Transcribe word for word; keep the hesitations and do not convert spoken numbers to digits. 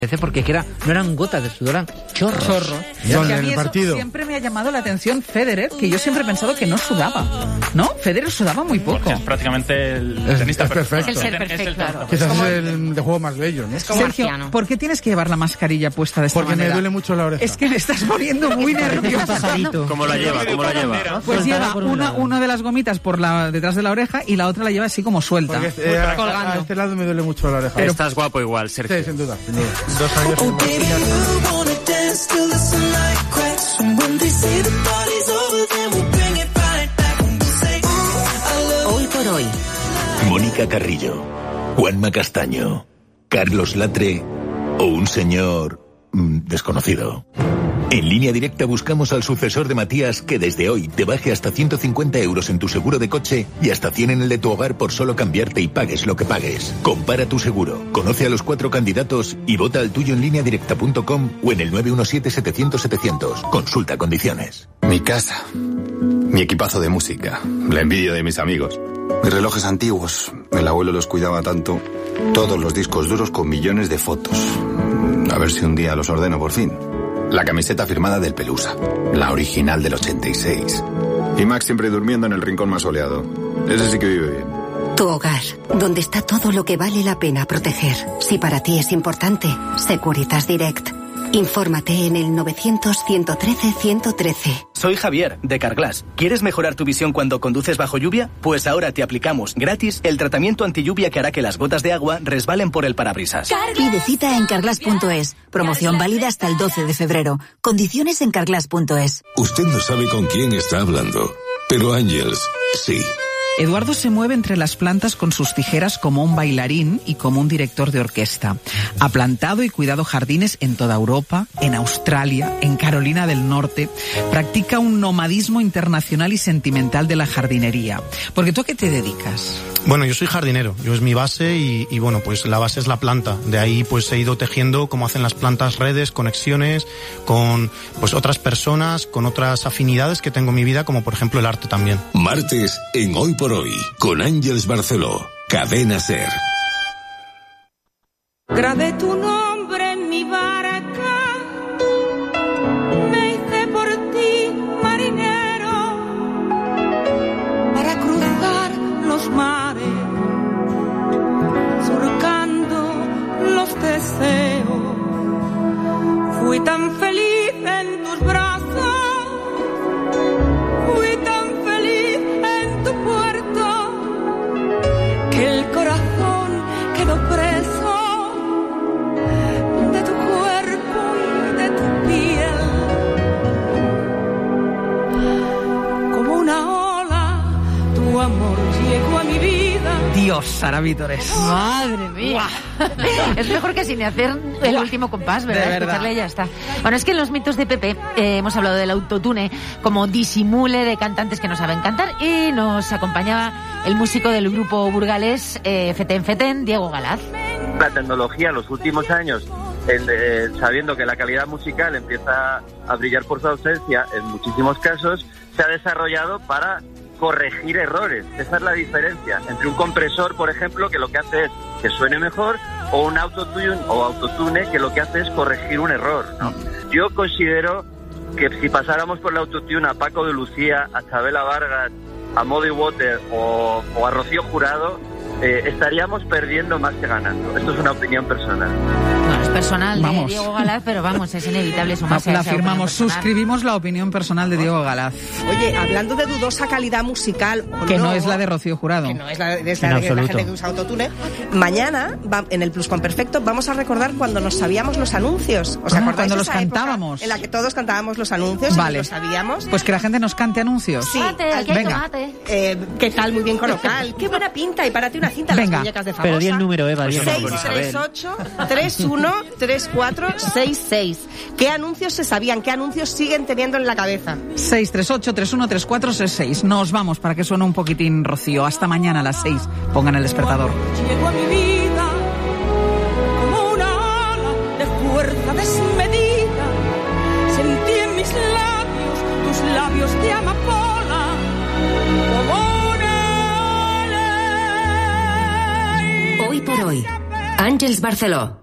Porque que era, no eran gotas de sudor, eran chorros. Chorros. ¿Dónde, en el partido? Siempre me ha llamado la atención Federer, que yo siempre he pensado que no sudaba. ¿No? Federer sudaba muy poco. Porque es prácticamente el Es, tenista es perfecto. Es el ser perfecto, Es el claro. Quizás es el de juego más bello, ¿no? como Sergio, marciano. ¿por qué tienes que llevar la mascarilla puesta de esta Porque manera? me duele mucho la oreja. Es que me estás poniendo muy nervioso. ¿Cómo la lleva? ¿Cómo la lleva? Pues lleva una, una de las gomitas por la detrás de la oreja y la otra la lleva así como suelta. Porque este, a, colgando. a este lado me duele mucho la oreja. Pero estás guapo igual, Sergio. Sí, sin duda, sin duda. Dos años sin maquillarme. Hoy por hoy. Mónica Carrillo, Juanma Castaño, Carlos Latre o un señor mmm, desconocido. En Línea Directa buscamos al sucesor de Matías que desde hoy te baje hasta ciento cincuenta euros en tu seguro de coche y hasta cien en el de tu hogar por solo cambiarte y pagues lo que pagues. Compara tu seguro, conoce a los cuatro candidatos y vota al tuyo en línea directa punto com o en el nueve uno siete setecientos setecientos. Consulta condiciones. Mi casa, mi equipazo de música, la envidia de mis amigos, mis relojes antiguos, el abuelo los cuidaba tanto, todos los discos duros con millones de fotos. A ver si un día los ordeno por fin. La camiseta firmada del Pelusa, la original del ochenta y seis. Y Max siempre durmiendo en el rincón más soleado. Ese sí que vive bien. Tu hogar, donde está todo lo que vale la pena proteger. Si para ti es importante, Securitas Direct. Infórmate en el novecientos, ciento trece, ciento trece. Soy Javier, de Carglass. ¿Quieres mejorar tu visión cuando conduces bajo lluvia? Pues ahora te aplicamos gratis el tratamiento antilluvia que hará que las gotas de agua resbalen por el parabrisas. Pide cita en carglass punto es. Promoción válida hasta el doce de febrero. Condiciones en carglass punto es. Usted no sabe con quién está hablando, pero Ángels, sí. Eduardo se mueve entre las plantas con sus tijeras como un bailarín y como un director de orquesta. Ha plantado y cuidado jardines en toda Europa, en Australia, en Carolina del Norte. Practica un nomadismo internacional y sentimental de la jardinería. Porque ¿tú a qué te dedicas? Bueno, yo soy jardinero, yo es mi base y, y bueno, pues la base es la planta. De ahí pues he ido tejiendo como hacen las plantas, redes, conexiones con pues otras personas, con otras afinidades que tengo en mi vida, como por ejemplo el arte también. Martes en Hoy por Hoy, con Ángels Barceló, Cadena SER. Grabé tu nombre en mi barca, me hice por ti marinero, para cruzar los mares, surcando los deseos. Fui tan feliz en tus brazos, fui tan feliz en tu puerto, que el corazón quedó preso de tu cuerpo y de tu piel. Como una ola, tu amor llegó a mi vida. Dios, Sara Vítores. Madre mía. Es mejor que sin hacer el último compás, ¿verdad? De verdad. Escucharle y ya está. Bueno, es que en los mitos de Pepe eh, hemos hablado del autotune como disimule de cantantes que no saben cantar y nos acompañaba el músico del grupo burgalés eh, Feten Feten, Diego Galaz. La tecnología en los últimos años, en, eh, sabiendo que la calidad musical empieza a brillar por su ausencia, en muchísimos casos se ha desarrollado para corregir errores. Esa es la diferencia entre un compresor, por ejemplo, que lo que hace es que suene mejor, o un autotune o autotune que lo que hace es corregir un error, ¿no? Yo considero que si pasáramos por el autotune a Paco de Lucía, a Chabela Vargas, a Muddy Water o, o a Rocío Jurado, eh, estaríamos perdiendo más que ganando. Esto es una opinión personal. No, es personal de Vamos. Diego Galaz, pero vamos, es inevitable sumarse a La esa opinión firmamos, personal. suscribimos la opinión personal de Diego Galaz. Oye, hablando de dudosa calidad musical... o Que no, no es la de Rocío Jurado. Que no es la, es En la de la absoluto. gente que usa autotune. Mañana, va, en el Pluscuamperfecto, vamos a recordar cuando nos sabíamos los anuncios. ¿Os Ah, acordáis cuando de los esa época cantábamos. en la que todos cantábamos los anuncios Vale. y lo sabíamos? Pues que la gente nos cante anuncios. Sí, Tomate, aquí hay Venga. tomate. Eh, ¿Qué tal? Muy bien colocal. Qué buena pinta. Y para ti una cinta, Venga. las muñecas de famosa. Pero di el número, Eva, di el seis número. tres ocho, tres uno, tres cuatro, seis seis. ¿Qué anuncios se sabían? ¿Qué anuncios siguen teniendo en la cabeza? seis tres ocho, tres uno tres cuatro seis seis. Nos vamos para que suene un poquitín Rocío. Hasta mañana a las seis. Pongan el despertador. Llegó a mi vida como una ola de fuerza desmedida. Sentí en mis labios tus labios de amapola, como una ola. Hoy por hoy, Ángels Barceló.